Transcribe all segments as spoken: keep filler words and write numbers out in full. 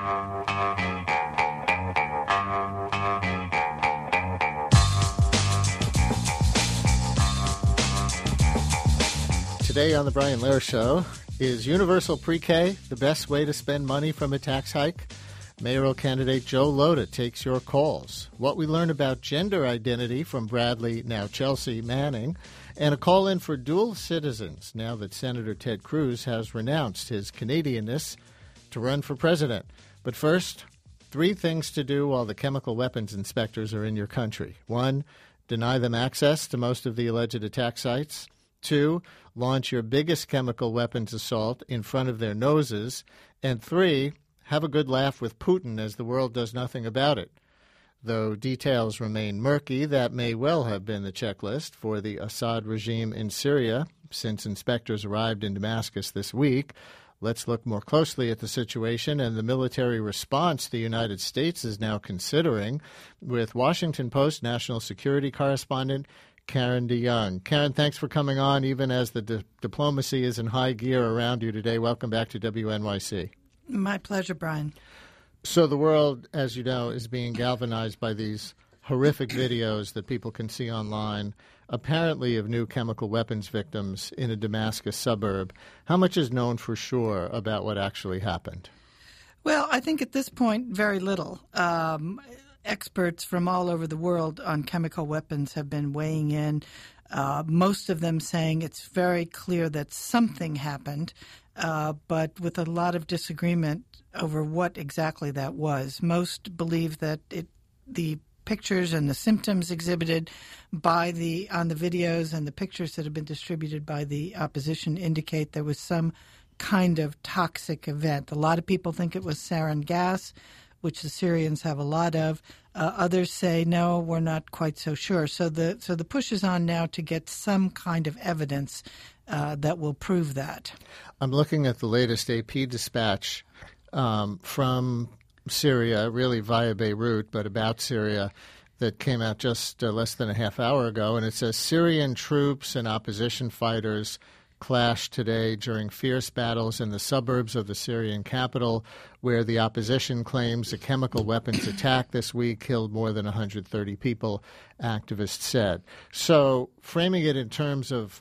Today on the Brian Lehrer Show, is universal pre-K the best way to spend money from a tax hike? Mayoral candidate Joe Lhota takes your calls. What we learn about gender identity from Bradley, now Chelsea, Manning, and a call-in for dual citizens now that Senator Ted Cruz has renounced his Canadianness to run for president. But first, three things to do while the chemical weapons inspectors are in your country. One, deny them access to most of the alleged attack sites. Two, launch your biggest chemical weapons assault in front of their noses. And three, have a good laugh with Putin as the world does nothing about it. Though details remain murky, that may well have been the checklist for the Assad regime in Syria since inspectors arrived in Damascus this week. Let's look more closely at the situation and the military response the United States is now considering with Washington Post national security correspondent Karen DeYoung. Karen, thanks for coming on, even as the di- diplomacy is in high gear around you today. Welcome back to W N Y C. My pleasure, Brian. So the world, as you know, is being galvanized by these horrific videos that people can see online, apparently of new chemical weapons victims in a Damascus suburb. How much is known for sure about what actually happened? Well, I think at this point, very little. Um, experts from all over the world on chemical weapons have been weighing in, uh, most of them saying it's very clear that something happened, uh, but with a lot of disagreement over what exactly that was. Most believe that it, the pictures and the symptoms exhibited by the on the videos and the pictures that have been distributed by the opposition indicate there was some kind of toxic event. A lot of people think it was sarin gas, which the Syrians have a lot of. Uh, others say, no, we're not quite so sure. So the so the push is on now to get some kind of evidence uh, that will prove that. I'm looking at the latest A P dispatch um, from Syria, really via Beirut, but about Syria, that came out just uh, less than a half hour ago. And it says Syrian troops and opposition fighters clashed today during fierce battles in the suburbs of the Syrian capital, where the opposition claims a chemical weapons attack this week killed more than one hundred thirty people, activists said. So framing it in terms of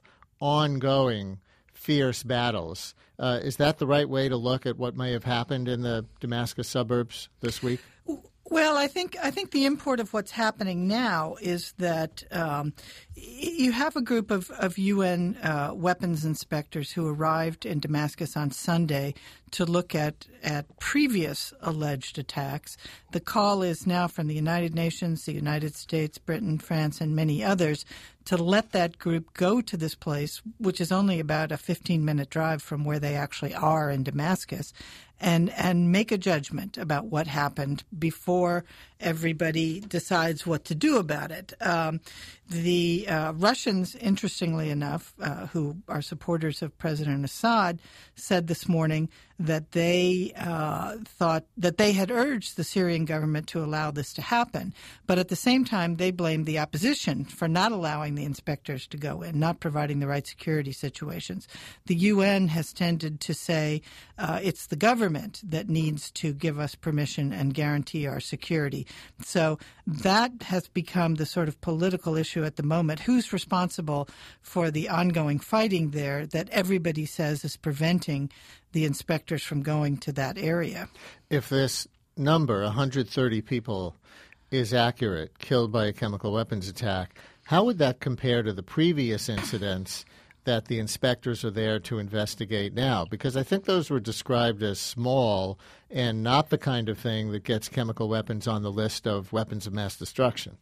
ongoing fierce battles, uh, is that the right way to look at what may have happened in the Damascus suburbs this week? Well, I think I think the import of what's happening now is that um, you have a group of, of U N uh, weapons inspectors who arrived in Damascus on Sunday to look at, at previous alleged attacks. The call is now from the United Nations, the United States, Britain, France, and many others to let that group go to this place, which is only about a fifteen-minute drive from where they actually are in Damascus, and and make a judgment about what happened before everybody decides what to do about it. Um, the uh, Russians, interestingly enough, uh, who are supporters of President Assad, said this morning that they uh, thought that they had urged the Syrian government to allow this to happen. But at the same time, they blamed the opposition for not allowing the inspectors to go in, not providing the right security situations. The U N has tended to say uh, it's the government that needs to give us permission and guarantee our security. So that has become the sort of political issue at the moment. Who's responsible for the ongoing fighting there that everybody says is preventing the inspectors from going to that area? If this number, one hundred thirty people, is accurate, killed by a chemical weapons attack, how would that compare to the previous incidents that the inspectors are there to investigate now? Because I think those were described as small and not the kind of thing that gets chemical weapons on the list of weapons of mass destruction.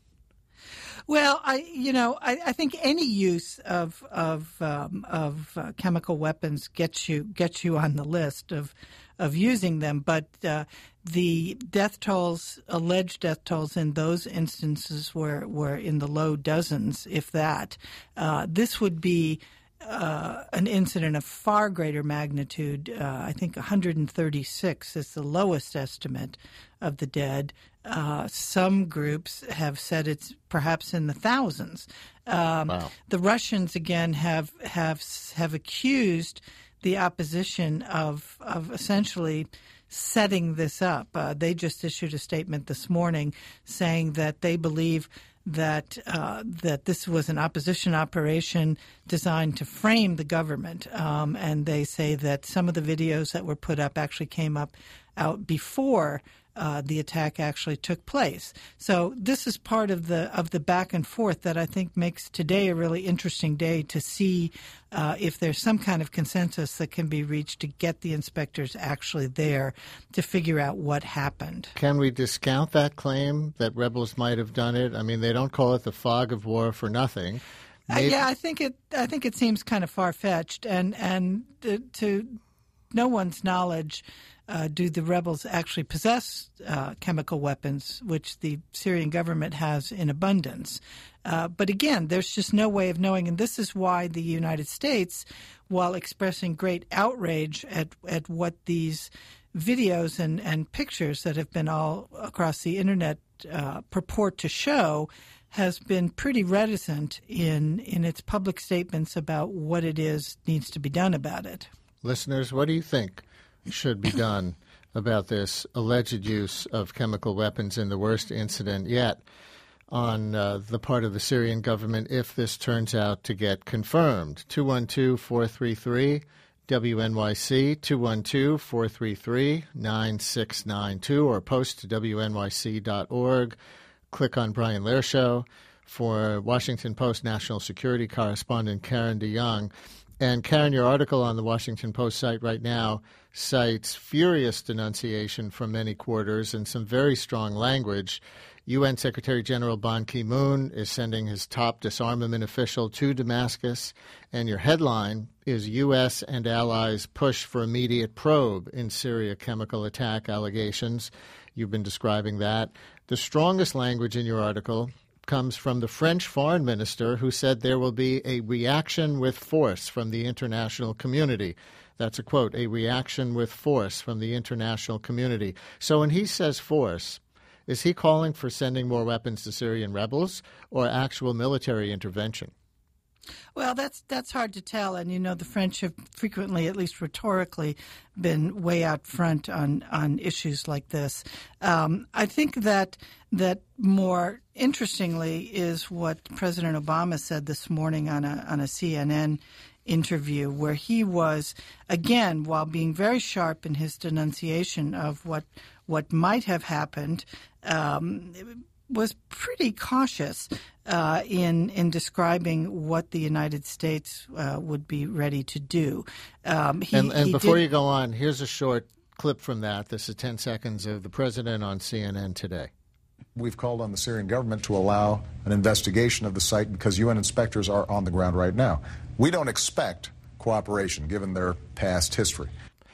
Well, I, you know, I, I think any use of of um, of uh, chemical weapons gets you gets you on the list of of using them. But uh, the death tolls, alleged death tolls, in those instances were were in the low dozens, if that. Uh, this would be Uh, an incident of far greater magnitude. Uh, I think one hundred thirty-six is the lowest estimate of the dead. Uh, some groups have said it's perhaps in the thousands. Um, wow. The Russians, again, have have have accused the opposition of of essentially setting this up. Uh, they just issued a statement this morning saying that they believe that uh, that this was an opposition operation designed to frame the government. Um, and they say that some of the videos that were put up actually came up out before uh, the attack actually took place. So this is part of the of the back and forth that I think makes today a really interesting day to see uh, if there's some kind of consensus that can be reached to get the inspectors actually there to figure out what happened. Can we discount that claim that rebels might have done it? I mean, they don't call it the fog of war for nothing. Maybe- uh, yeah, I think it. I think it seems kind of far-fetched, and and to, to no one's knowledge, uh, do the rebels actually possess uh, chemical weapons, which the Syrian government has in abundance. Uh, but again, there's just no way of knowing, and this is why the United States, while expressing great outrage at at what these videos and, and pictures that have been all across the internet uh, purport to show, has been pretty reticent in in its public statements about what it is needs to be done about it. Listeners, what do you think should be done about this alleged use of chemical weapons in the worst incident yet on uh, the part of the Syrian government if this turns out to get confirmed? two one two, four three three, W N Y C, two one two, four three three, nine six nine two, or post to W N Y C dot org. Click on Brian Lehrer Show. For Washington Post national security correspondent Karen DeYoung. And Karen, your article on the Washington Post site right now cites furious denunciation from many quarters and some very strong language. U N Secretary General Ban Ki-moon is sending his top disarmament official to Damascus, and your headline is U S and allies push for immediate probe in Syria chemical attack allegations. You've been describing that. The strongest language in your article comes from the French foreign minister, who said there will be a reaction with force from the international community. That's a quote, a reaction with force from the international community. So when he says force, is he calling for sending more weapons to Syrian rebels or actual military intervention? Well, that's that's hard to tell, and you know the French have frequently, at least rhetorically, been way out front on, on issues like this. Um, I think that that more interestingly is what President Obama said this morning on a on a C N N interview, where he was, again, while being very sharp in his denunciation of what what might have happened, um, was pretty cautious uh, in in describing what the United States uh, would be ready to do. Um, he, and and he before did, you go on, here's a short clip from that. This is ten seconds of the president on C N N today. We've called on the Syrian government to allow an investigation of the site because U N inspectors are on the ground right now. We don't expect cooperation given their past history.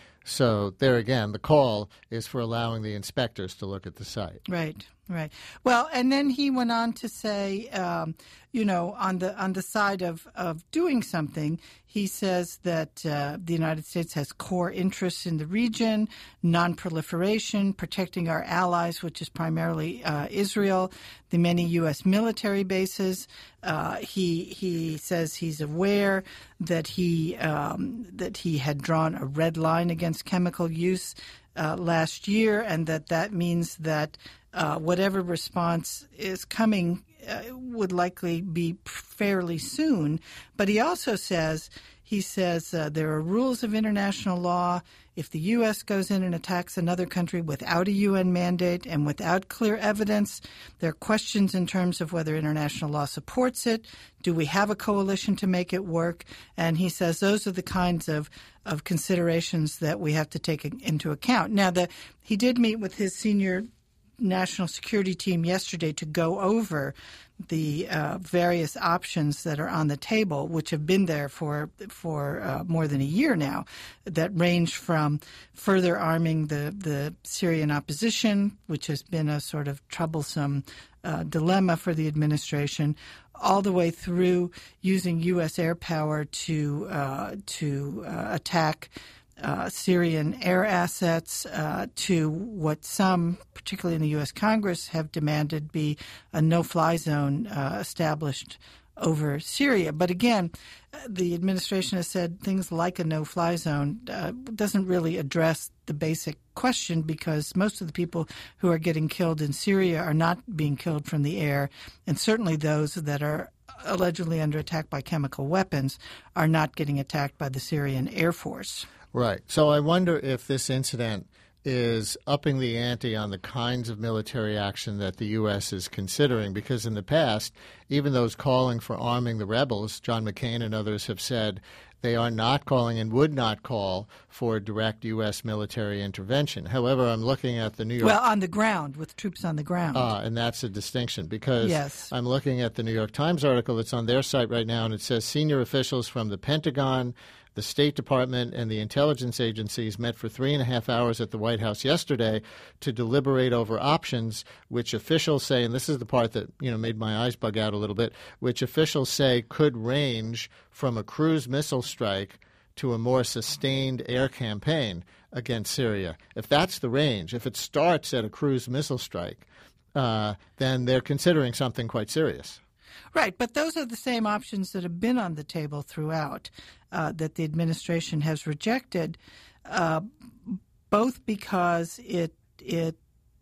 So there again, the call is for allowing the inspectors to look at the site. Right, right. Well, and then he went on to say, um, you know, on the on the side of, of doing something, he says that uh, the United States has core interests in the region, non-proliferation, protecting our allies, which is primarily uh, Israel, the many U S military bases. Uh, he he says he's aware that he um, that he had drawn a red line against chemical use uh, last year, and that that means that uh, whatever response is coming uh, would likely be fairly soon. But he also says he says uh, there are rules of international law. If the U S goes in and attacks another country without a U N mandate and without clear evidence, there are questions in terms of whether international law supports it. Do we have a coalition to make it work? And he says those are the kinds of, of considerations that we have to take into account. Now, the, he did meet with his senior national security team yesterday to go over the uh, various options that are on the table, which have been there for for uh, more than a year now, that range from further arming the, the Syrian opposition, which has been a sort of troublesome uh, dilemma for the administration, all the way through using U S air power to uh, to uh, attack Uh, Syrian air assets, uh, to what some, particularly in the U S Congress, have demanded be a no-fly zone uh, established over Syria. But again, the administration has said things like a no-fly zone uh, doesn't really address the basic question, because most of the people who are getting killed in Syria are not being killed from the air, and certainly those that are allegedly under attack by chemical weapons are not getting attacked by the Syrian Air Force. Right. So I wonder if this incident is upping the ante on the kinds of military action that the U S is considering, because in the past, even those calling for arming the rebels, John McCain and others have said they are not calling and would not call for direct U S military intervention. However, I'm looking at the New York... Well, on the ground, with troops on the ground. Uh, and that's a distinction, because yes. I'm looking at the New York Times article that's on their site right now, and it says senior officials from the Pentagon, the State Department, and the intelligence agencies met for three and a half hours at the White House yesterday to deliberate over options, which officials say, and this is the part that, you know, made my eyes bug out a little bit, which officials say could range from a cruise missile strike to a more sustained air campaign against Syria. If that's the range, if it starts at a cruise missile strike, uh, then they're considering something quite serious. Right, but those are the same options that have been on the table throughout, uh, that the administration has rejected, uh, both because it it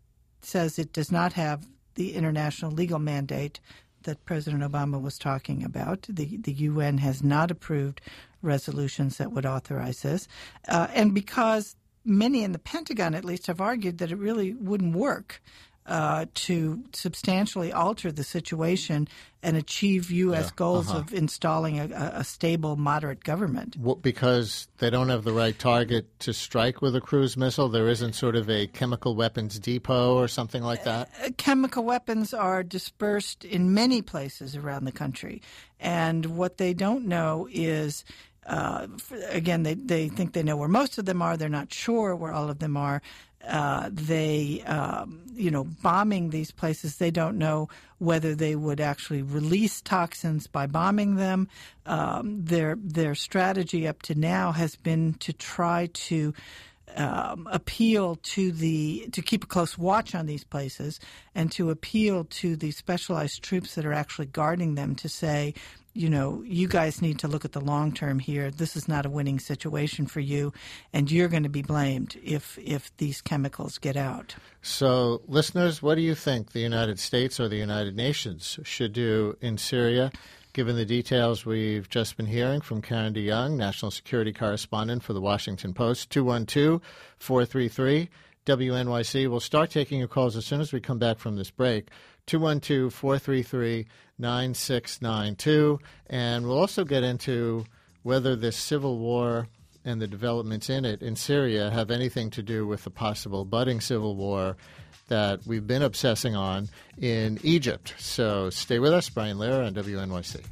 says it does not have the international legal mandate that President Obama was talking about. The, the U N has not approved resolutions that would authorize this, uh, and because many in the Pentagon, at least, have argued that it really wouldn't work Uh, to substantially alter the situation and achieve U S yeah, goals uh-huh. of installing a, a stable, moderate government. Well, because they don't have the right target to strike with a cruise missile? There isn't sort of a chemical weapons depot or something like that? Uh, chemical weapons are dispersed in many places around the country. And what they don't know is, uh, again, they, they think they know where most of them are. They're not sure where all of them are. Uh, they, um, you know, bombing these places, they don't know whether they would actually release toxins by bombing them. Um, their their strategy up to now has been to try to um, appeal to the to keep a close watch on these places and to appeal to the specialized troops that are actually guarding them to say, you know, you guys need to look at the long term here. This is not a winning situation for you, and you're going to be blamed if if these chemicals get out. So, listeners, what do you think the United States or the United Nations should do in Syria, given the details we've just been hearing from Karen DeYoung, national security correspondent for the Washington Post? two one two, four three three, W N Y C. We'll start taking your calls as soon as we come back from this break. two one two, four three three, nine six nine two. And we'll also get into whether this civil war and the developments in it in Syria have anything to do with the possible budding civil war that we've been obsessing on in Egypt. So stay with us. Brian Lehrer on W N Y C.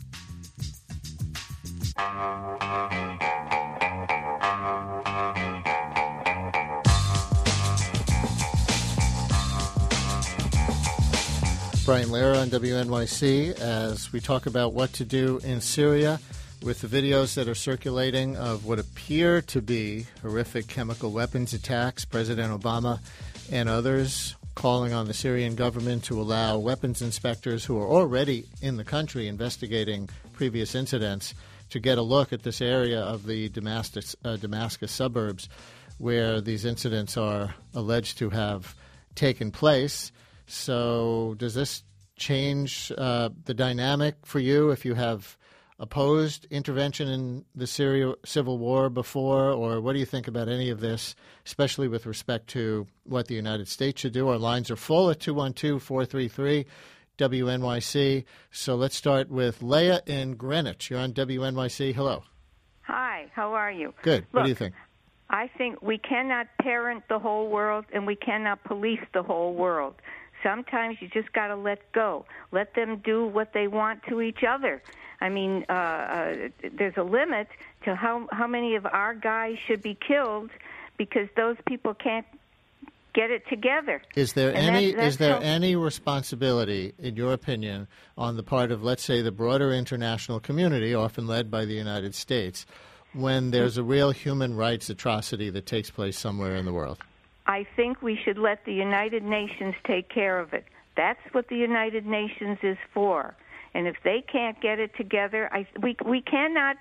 Brian Lehrer on W N Y C as we talk about what to do in Syria with the videos that are circulating of what appear to be horrific chemical weapons attacks. President Obama and others calling on the Syrian government to allow weapons inspectors who are already in the country investigating previous incidents to get a look at this area of the Damascus, uh, Damascus suburbs where these incidents are alleged to have taken place. So does this change uh, the dynamic for you if you have opposed intervention in the Syria civil war before, or what do you think about any of this, especially with respect to what the United States should do? Our lines are full at two one two, four three three, W N Y C. So let's start with Leah in Greenwich. You're on W N Y C. Hello. Hi, how are you? Good. Look, what do you think? I think we cannot parent the whole world and we cannot police the whole world. Sometimes you just got to let go. Let them do what they want to each other. I mean, uh, uh, there's a limit to how how many of our guys should be killed because those people can't get it together. Is there and any that, is there how, any responsibility, in your opinion, on the part of, let's say, the broader international community, often led by the United States, when there's a real human rights atrocity that takes place somewhere in the world? I think we should let the United Nations take care of it. That's what the United Nations is for. And if they can't get it together, I, we we cannot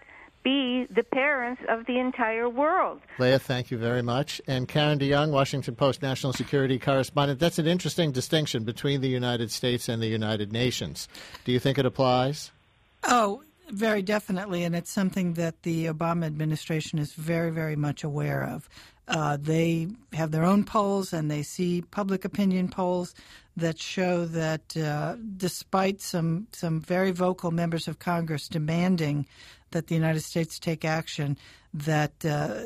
be the parents of the entire world. Leah, thank you very much. And Karen DeYoung, Washington Post national security correspondent. That's an interesting distinction between the United States and the United Nations. Do you think it applies? Oh, very definitely, and it's something that the Obama administration is very, very much aware of. Uh, they have their own polls, and they see public opinion polls that show that uh, despite some some very vocal members of Congress demanding that the United States take action, that uh,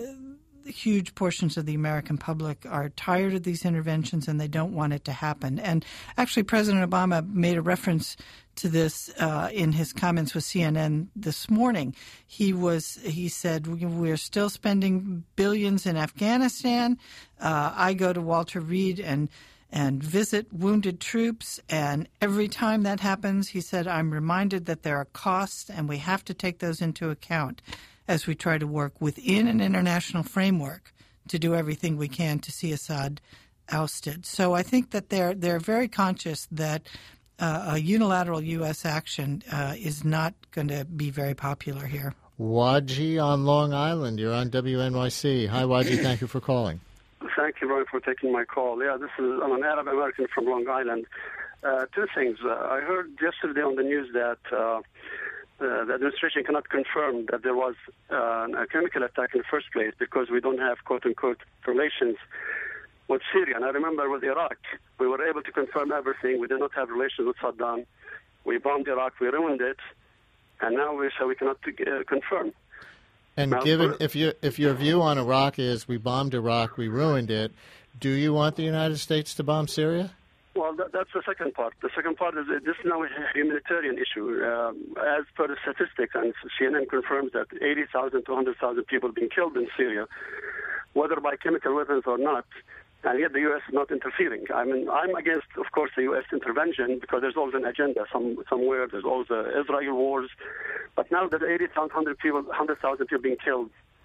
huge portions of the American public are tired of these interventions and they don't want it to happen. And actually, President Obama made a reference to this uh, in his comments with C N N this morning. He was he said, we're still spending billions in Afghanistan. Uh, I go to Walter Reed and and visit wounded troops, and every time that happens, he said, I'm reminded that there are costs and we have to take those into account as we try to work within an international framework to do everything we can to see Assad ousted. So I think that they're they're very conscious that uh, a unilateral U S action uh, is not going to be very popular here. Waji on Long Island, you're on W N Y C. Hi, Waji. Thank you for calling. Thank you, Brian, for taking my call. Yeah, this is I'm an Arab American from Long Island. Uh, two things. Uh, I heard yesterday on the news that uh, uh, the administration cannot confirm that there was uh, a chemical attack in the first place because we don't have quote-unquote relations with Syria. And I remember with Iraq, we were able to confirm everything. We did not have relations with Saddam. We bombed Iraq. We ruined it. And now we say we cannot uh, confirm. And now, given for, if you if your view on Iraq is we bombed Iraq, we ruined it, do you want the United States to bomb Syria? Well, that, that's the second part. The second part is that this is now a humanitarian issue. Um, as per the statistics, and C N N confirms that eighty thousand to one hundred thousand people have been killed in Syria, whether by chemical weapons or not, and yet the U S is not interfering. I mean, I'm against, of course, the U S intervention because there's always an agenda some, somewhere. There's always uh, Israel wars. But now that eighty thousand, one hundred people, one hundred thousand people being killed,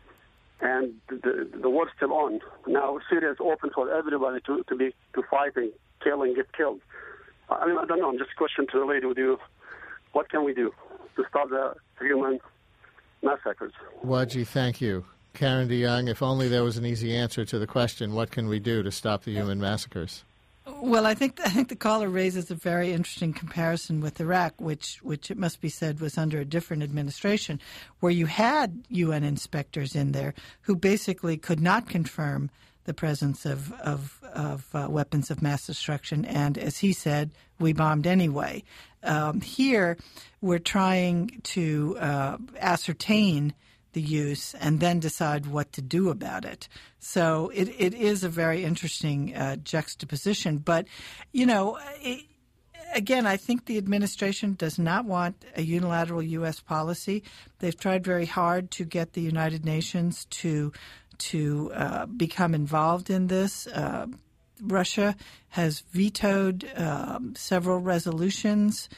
and the, the war's still on. Now Syria is open for everybody to, to be to fight and kill and get killed. I mean, I don't know. I'm just a question to the lady with you. What can we do to stop the human massacres? Waji, thank you. Karen DeYoung, if only there was an easy answer to the question, what can we do to stop the human massacres? Well, I think I think the caller raises a very interesting comparison with Iraq, which, which it must be said was under a different administration, where you had U N inspectors in there who basically could not confirm the presence of of, of uh, weapons of mass destruction, and as he said, we bombed anyway. Um, here, we're trying to uh, ascertain the use and then decide what to do about it. So it, it is a very interesting uh, juxtaposition. But, you know, it, again, I think the administration does not want a unilateral U S policy. They've tried very hard to get the United Nations to to uh, become involved in this. Uh, Russia has vetoed um, several resolutions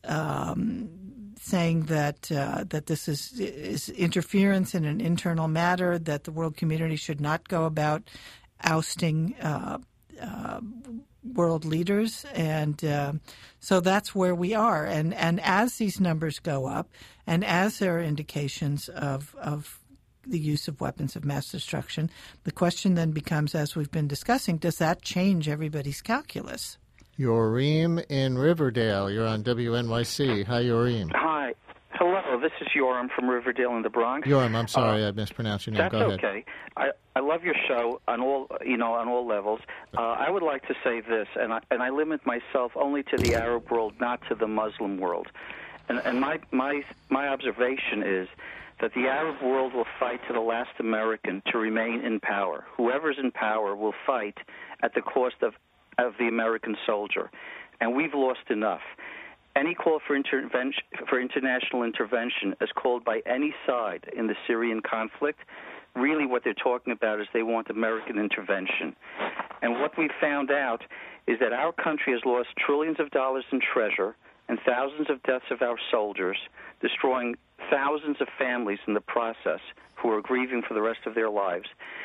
um, saying that uh, that this is, is interference in an internal matter, that the world community should not go about ousting uh, uh, world leaders. And uh, so that's where we are. And, and as these numbers go up, and as there are indications of, of the use of weapons of mass destruction, the question then becomes, as we've been discussing, does that change everybody's calculus? Yorim in Riverdale. You're on W N Y C. Hi, Yorim. Hi. Hello. This is Yoram from Riverdale in the Bronx. Yoram, I'm sorry uh, I mispronounced your name. That's Go ahead. okay. I, I love your show on all you know on all levels. Uh, I would like to say this, and I and I limit myself only to the Arab world, not to the Muslim world. And and my my my observation is that the Arab world will fight to the last American to remain in power. Whoever's in power will fight at the cost of of the American soldier, and we've lost enough. Any call for intervention, for international intervention, as called by any side in the Syrian conflict, really what they're talking about is they want American intervention. And what we found out is that our country has lost trillions of dollars in treasure and thousands of deaths of our soldiers, destroying thousands of families in the process who are grieving for the rest of their lives.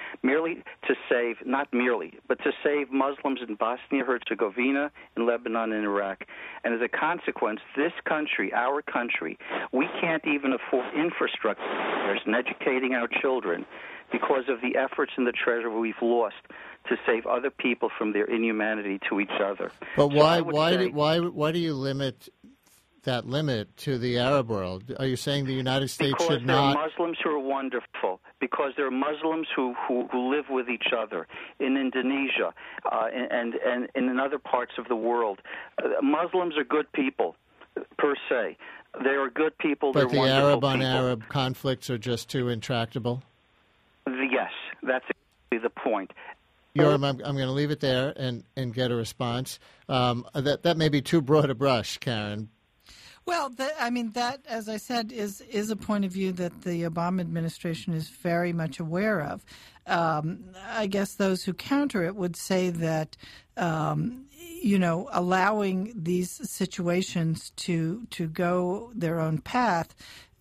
merely to save, not merely, but to save Muslims in Bosnia-Herzegovina, in Lebanon, and Iraq. And as a consequence, this country, our country, we can't even afford infrastructure and educating our children because of the efforts in the treasury we've lost to save other people from their inhumanity to each other. But So why, I would why, say, do, why, why do you limit that limit to the Arab world? Are you saying the United States because should there not? are Muslims who are wonderful, because there are Muslims who, who, who live with each other in Indonesia uh, and, and, and in other parts of the world. Uh, Muslims are good people, per se. They are good people. But They're the Arab on people. Arab conflicts are just too intractable? Yes, that's exactly the point. Yoram, I'm, I'm going to leave it there and, and get a response. Um, that, that may be too broad a brush, Karen. Well, the, I mean, that, as I said, is is a point of view that the Obama administration is very much aware of. Um, I guess those who counter it would say that, um, you know, allowing these situations to to go their own path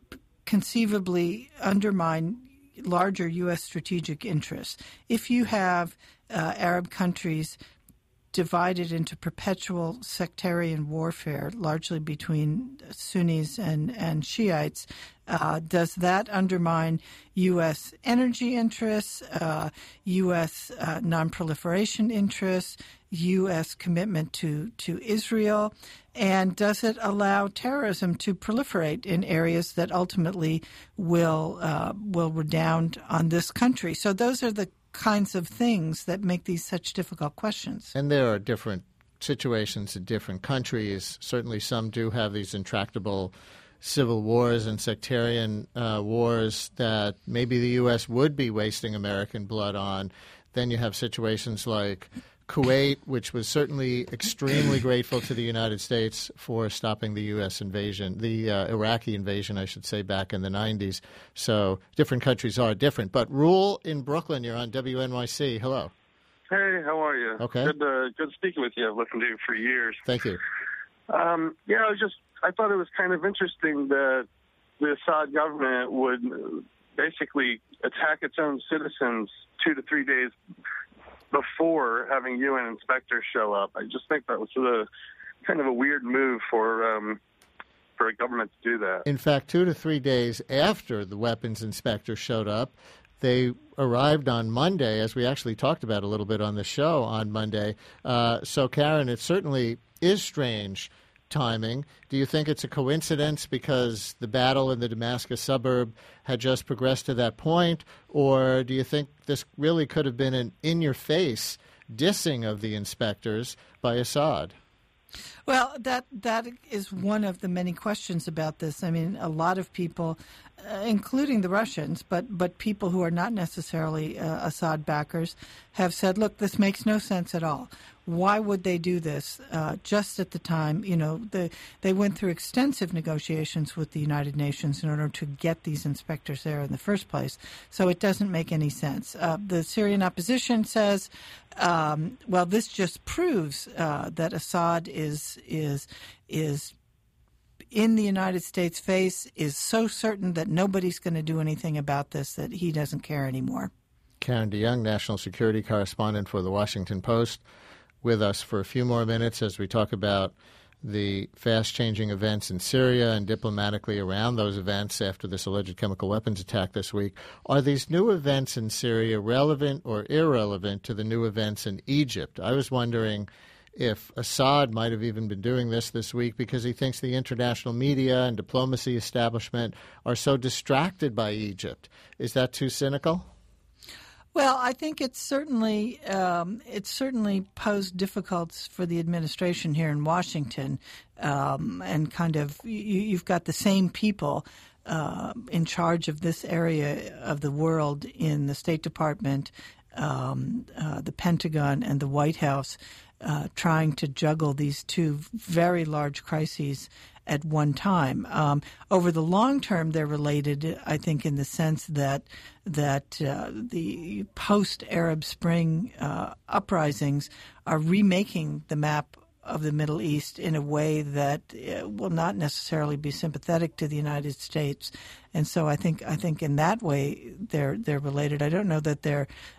conceivably undermine larger U S strategic interests. If you have uh, Arab countries divided into perpetual sectarian warfare, largely between Sunnis and, and Shiites, uh, does that undermine U S energy interests, uh, U S uh, nonproliferation interests, U S commitment to, to Israel, and does it allow terrorism to proliferate in areas that ultimately will uh, will redound on this country? So those are the kinds of things that make these such difficult questions. And there are different situations in different countries. Certainly some do have these intractable civil wars and sectarian uh, wars that maybe the U S would be wasting American blood on. Then you have situations like Kuwait, which was certainly extremely grateful to the United States for stopping the U S invasion, the uh, Iraqi invasion, I should say, back in the nineties. So different countries are different. But Rule in Brooklyn, you're on W N Y C. Hello. Hey, how are you? Okay. Good, uh, good speaking with you. I've listened to you for years. Thank you. Um, yeah, I was just, I thought it was kind of interesting that the Assad government would basically attack its own citizens two to three days before having U N inspectors show up. I just think that was a kind of a weird move for um, for a government to do that. In fact, two to three days after the weapons inspector showed up, they arrived on Monday, as we actually talked about a little bit on the show on Monday. Uh, so, Karen, it certainly is strange timing. Do you think it's a coincidence because the battle in the Damascus suburb had just progressed to that point, or do you think this really could have been an in-your-face dissing of the inspectors by Assad? Well, that that is one of the many questions about this. I mean, a lot of people, uh, including the Russians, but but people who are not necessarily uh, Assad backers, have said, look, this makes no sense at all. Why would they do this uh, just at the time? You know, the, they went through extensive negotiations with the United Nations in order to get these inspectors there in the first place. So it doesn't make any sense. Uh, the Syrian opposition says, um, well, this just proves uh, that Assad is is is in the United States' face, is so certain that nobody's going to do anything about this, that he doesn't care anymore. Karen DeYoung, national security correspondent for The Washington Post, with us for a few more minutes as we talk about the fast-changing events in Syria and diplomatically around those events after this alleged chemical weapons attack this week. Are these new events in Syria relevant or irrelevant to the new events in Egypt? I was wondering if Assad might have even been doing this this week because he thinks the international media and diplomacy establishment are so distracted by Egypt. Is that too cynical? Well, I think it's certainly um, it's certainly posed difficulties for the administration here in Washington, um, and kind of you, you've got the same people uh, in charge of this area of the world in the State Department, um, uh, the Pentagon, and the White House, uh, trying to juggle these two very large crises at one time. Um, over the long term, they're related, I think, in the sense that that uh, the post-Arab Spring uh, uprisings are remaking the map of the Middle East in a way that uh, will not necessarily be sympathetic to the United States, and so I think I think in that way they're they're related. I don't know that they're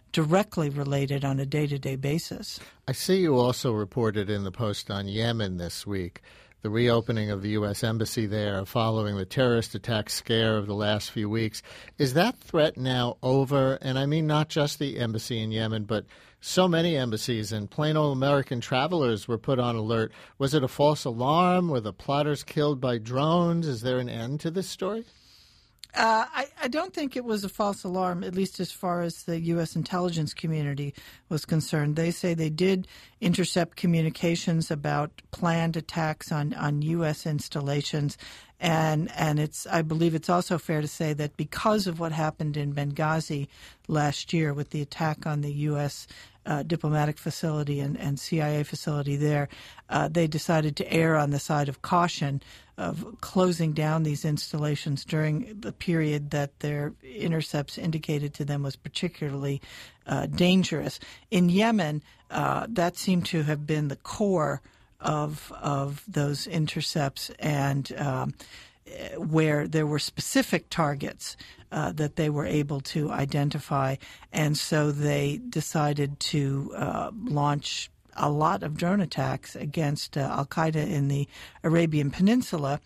directly related on a day-to-day basis. I see you also reported in the Post on Yemen this week the reopening of the U S embassy there following the terrorist attack scare of the last few weeks. Is that threat now over? And I mean not just the embassy in Yemen, but so many embassies, and plain old American travelers were put on alert. Was it a false alarm? Were the plotters killed by drones? Is there an end to this story? Uh, I, I don't think it was a false alarm, at least as far as the U S intelligence community was concerned. They say they did intercept communications about planned attacks on, on U S installations. And and it's I believe it's also fair to say that because of what happened in Benghazi last year with the attack on the U S uh, diplomatic facility and, and C I A facility there, uh, they decided to err on the side of caution of closing down these installations during the period that their intercepts indicated to them was particularly uh, dangerous. In Yemen, uh, that seemed to have been the core of of those intercepts, and um, where there were specific targets uh, that they were able to identify, and so they decided to uh, launch a lot of drone attacks against uh, al-Qaeda in the Arabian Peninsula,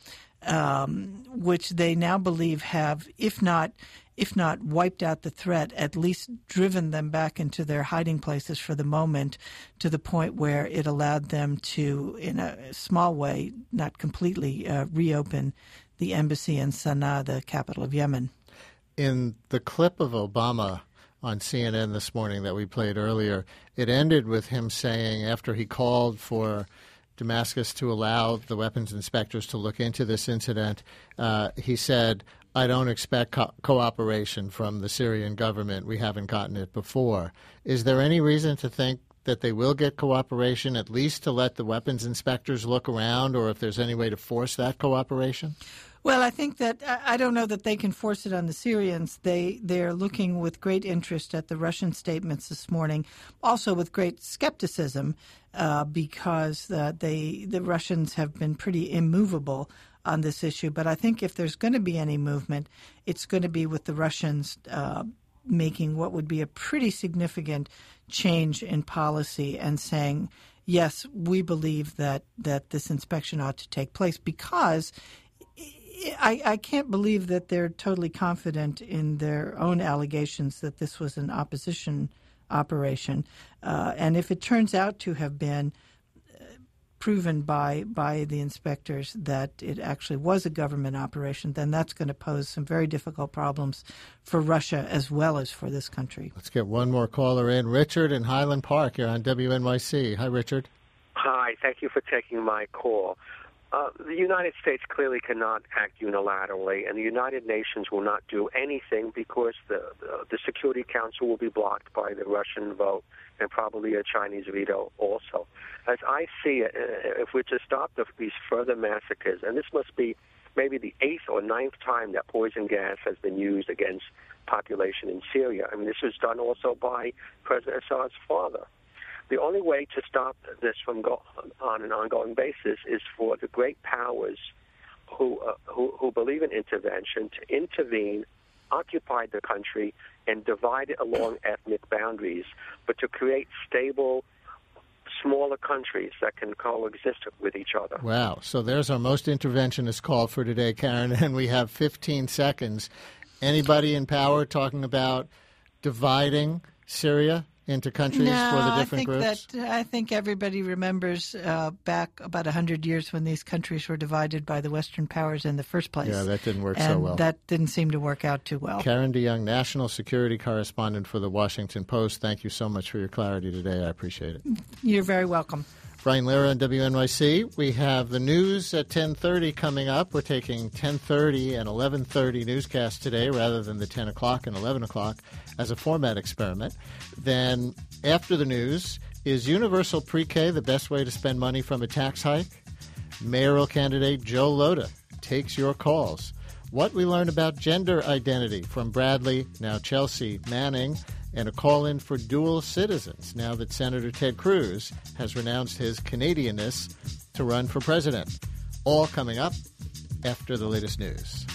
um, which they now believe have, if not if not wiped out the threat, at least driven them back into their hiding places for the moment, to the point where it allowed them to, in a small way, not completely, uh, reopen the embassy in Sana'a, the capital of Yemen. In the clip of Obama on C N N this morning that we played earlier, it ended with him saying, after he called for Damascus to allow the weapons inspectors to look into this incident, uh, he said, I don't expect co- cooperation from the Syrian government. We haven't gotten it before. Is there any reason to think that they will get cooperation, at least to let the weapons inspectors look around, or if there's any way to force that cooperation? Well, I think that I don't know that they can force it on the Syrians. They they're looking with great interest at the Russian statements this morning, also with great skepticism, uh, because uh, they the Russians have been pretty immovable on this issue. But I think if there's going to be any movement, it's going to be with the Russians uh, making what would be a pretty significant change in policy and saying, yes, we believe that that this inspection ought to take place, because I, I can't believe that they're totally confident in their own allegations that this was an opposition operation. Uh, and if it turns out to have been uh, proven by by the inspectors that it actually was a government operation, then that's going to pose some very difficult problems for Russia as well as for this country. Let's get one more caller in. Richard in Highland Park. You're on W N Y C. Hi, Richard. Hi. Thank you for taking my call. Uh, the United States clearly cannot act unilaterally, and the United Nations will not do anything because the, the, the Security Council will be blocked by the Russian vote and probably a Chinese veto also. As I see it, if we're to stop the, these further massacres, and this must be maybe the eighth or ninth time that poison gas has been used against population in Syria. I mean, this was done also by President Assad's father. The only way to stop this from go on an ongoing basis is for the great powers who, uh, who who believe in intervention to intervene, occupy the country, and divide it along ethnic boundaries, but to create stable, smaller countries that can coexist with each other. Wow. So there's our most interventionist call for today, Karen, and we have fifteen seconds. Anybody in power talking about dividing Syria into countries no, for the different I think groups? That, I think everybody remembers uh, back about one hundred years when these countries were divided by the Western powers in the first place. Yeah, that didn't work and so well. that didn't seem to work out too well. Karen DeYoung, national security correspondent for the Washington Post. Thank you so much for your clarity today. I appreciate it. You're very welcome. Brian Lehrer on W N Y C. We have the news at ten thirty coming up. We're taking ten thirty and eleven thirty newscasts today rather than the ten o'clock and eleven o'clock as a format experiment. Then after the news, is universal pre-K the best way to spend money from a tax hike? Mayoral candidate Joe Lhota takes your calls. What we learn about gender identity from Bradley, now Chelsea Manning, and a call-in for dual citizens now that Senator Ted Cruz has renounced his Canadianness to run for president. All coming up after the latest news.